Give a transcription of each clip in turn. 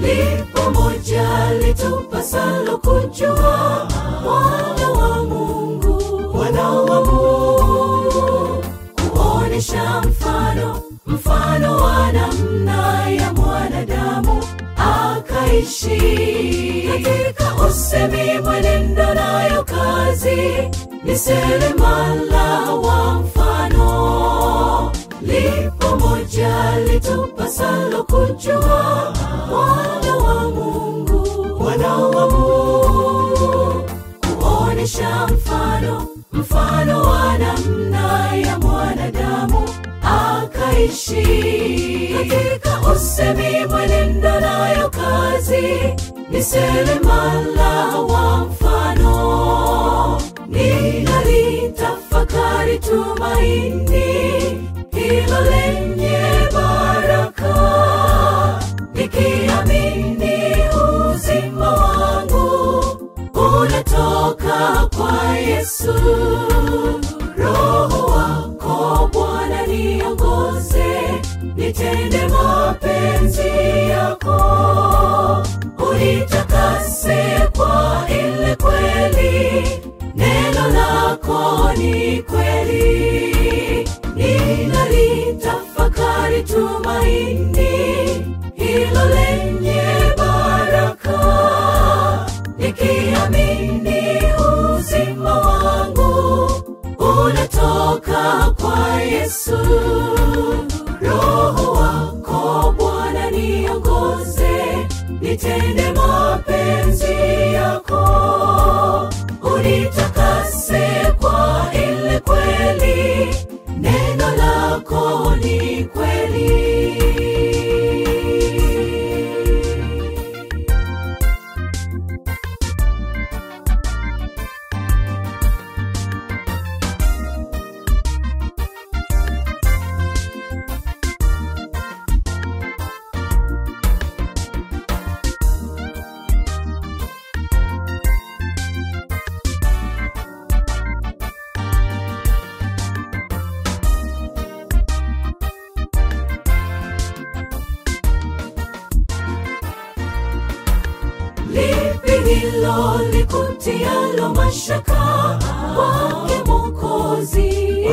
Lipo moja litupasalo kujua, Mwana wa Mungu, Mwana wa Mungu, kuonesha mfano wa namna ya mwanadamu akaishi. Katika usemi, mwenendo nayo kazi, ni seremala wa mfano. Lipo moja litupasalo kujua, Mwana wa Mungu, Mwana wa Mungu, kuonesha mfano wa namna ya mwanadamu akaishi. Katika usemi, mwenendo nayo kazi, ni seremala wa mfano. Ninalitafakari tumaini hilo lenye baraka, nikiamini uzima wangu unatoka kwa Yesu. Roho wako Bwana niongoze, nitende mapenzi yako, unitakase kwa ile kweli, neno lako ni kweli. Ninalitafakari tumaini hilo lenye baraka, nikiamini uzima wangu unatoka kwa Yesu. Roho wako Bwana niongoze, nitende mapenzi yako, unitakase kwa ile kweli, neno lako ni kweli. Lipi hilo likutialo mashaka, kwake Mwokozi,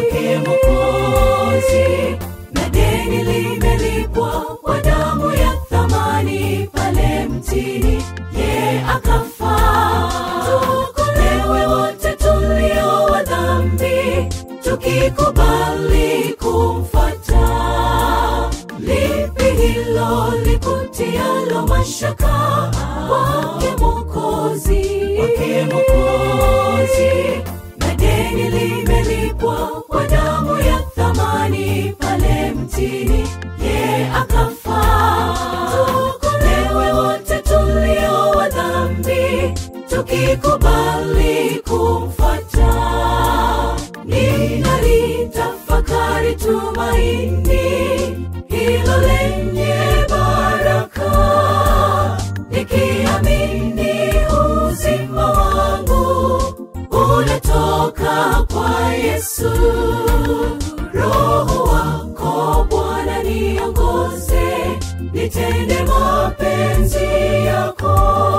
na deni limelipwa kwa damu ya thamani pale mtini, ye akafa. Tuokolewe wote tulio wa dhambi, tukikubali kumfuata. Lipi hilo likutialo mashaka, kwake Mwokozi, na deni limelipwa kwa damu ya thamani pale mtini, ye akafa. Tuokolewe wote tulio wa dhambi, tukikubali kumfuata. Ninalitafakari tumaini hilo lenye baraka, nikiamini uzima wangu unatoka kwa Yesu. Roho wako Bwana niongoze, nitende mapenzi yako,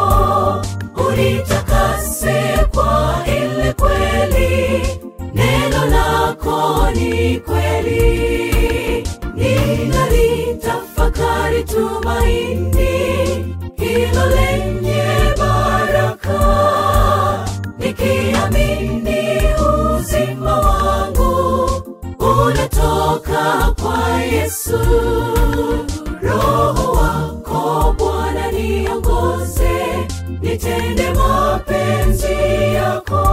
unitakase kwa ile kweli, neno lako ni kweli. Ninalitafakari tumaini hilo lenye baraka, nikiamini uzima wangu unatoka kwa Yesu. Roho wako Bwana niongoze, nitende mapenzi yako,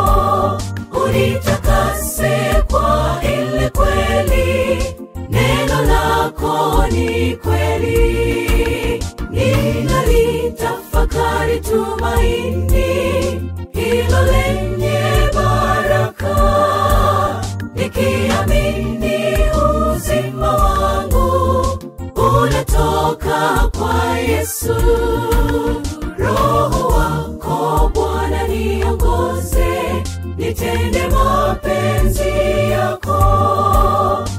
unitakase kwa ile kweli, neno lako ni kweli. Ninalitafakari tumaini hilo lenye baraka, nikiamini uzima wangu unatoka kwa Yesu. Roho wako Bwana niongoze, nitende mapenzi yako,